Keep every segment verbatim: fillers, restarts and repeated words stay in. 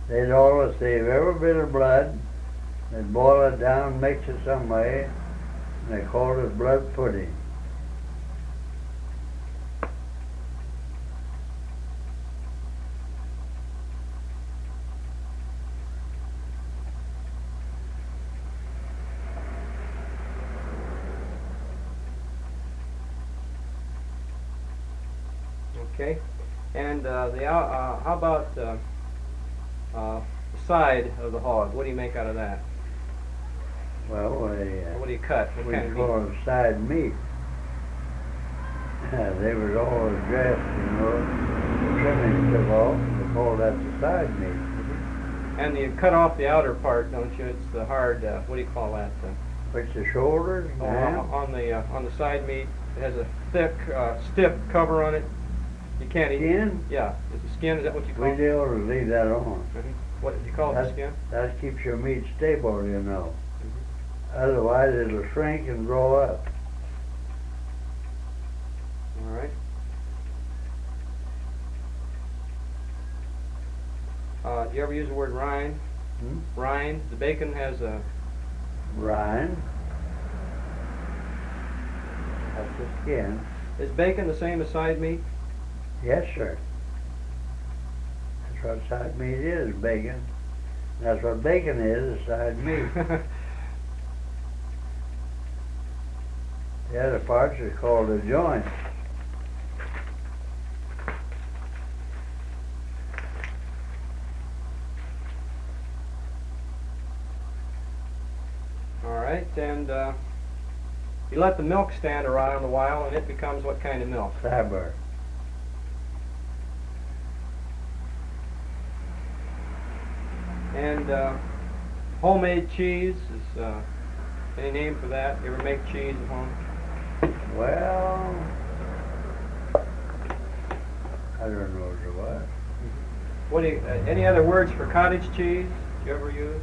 They'd always save every bit of blood. They'd boil it down, mix it some way, and they called it blood pudding. Okay, and uh, the uh, how about uh, uh, the side of the hog? What do you make out of that? Well, they, uh, What do you cut? What we kind of call meat? it side meat. They was all dressed, you know, trimming took off. They called that the side meat. Mm-hmm. And you cut off the outer part, don't you? It's the hard. Uh, what do you call that? Uh, Which the shoulders, oh, man. on the uh, on the side meat, it has a thick, uh, stiff cover on it. You can't eat. Skin? Yeah, is the skin? Is that what you call We it? deal to leave that on. Mm-hmm. What do you call it? The skin? That keeps your meat stable, you know. Mm-hmm. Otherwise, it'll shrink and grow up. All right. Uh, do you ever use the word rind? Hmm? Rind. The bacon has a. Rind. That's the skin. Is bacon the same as side meat? Yes, sir. That's what side meat is, bacon. That's what bacon is, is side meat. The other parts is called a joint. All right, and uh, you let the milk stand around a while, and it becomes what kind of milk? Fiber. And uh, homemade cheese is uh, any name for that? You ever make cheese at home? Well, I don't know what it was. What do you? Uh, any other words for cottage cheese? Do you ever use?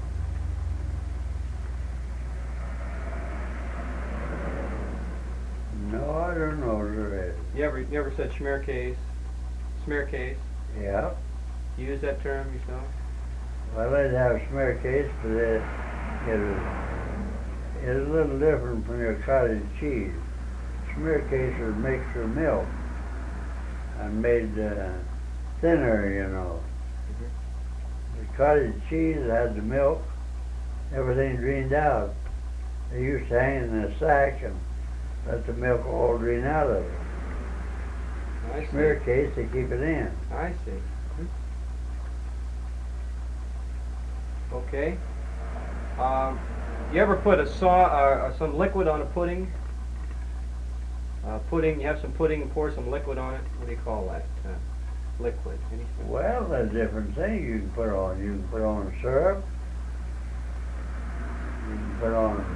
No, I don't know what it is. You ever you ever said schmearcase? Smearcase? Yeah. You use that term yourself? Well, they'd have smear case, but it, it was it was a little different from your cottage cheese. Smear case was mixed with milk and made uh, thinner, you know. Mm-hmm. The cottage cheese had the milk, everything drained out. They used to hang it in a sack and let the milk all drain out of it. I see. Smear case, they keep it in. I see. Okay. Um, you ever put a saw, uh, some liquid on a pudding? Uh, pudding. You have some pudding and pour some liquid on it. What do you call that? Uh, liquid. Anything? Well, there's different things you can put on. You can put on syrup. You can put on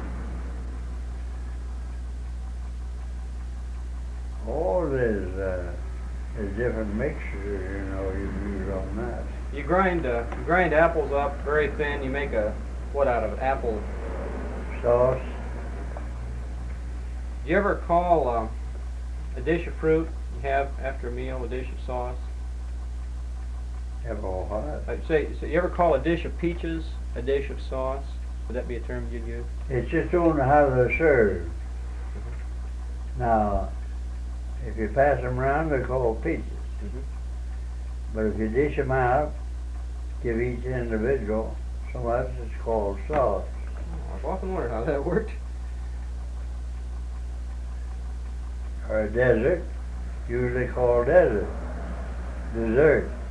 all this. Uh, there's different mixtures, you know, you can use on that. You grind uh, you grind apples up very thin. You make a what out of it? Apple Sauce. Do you ever call uh, a dish of fruit you have after a meal a dish of sauce? Have all hot. I'd say, so you ever call a dish of peaches a dish of sauce? Would that be a term you'd use? It's just on how they're served. Now, if you pass them around, they're called peaches. Mm-hmm. But if you dish them out, give each individual so much, it's called sauce. Oh, I've often wondered how that worked. Or a dessert, usually called dessert. Dessert.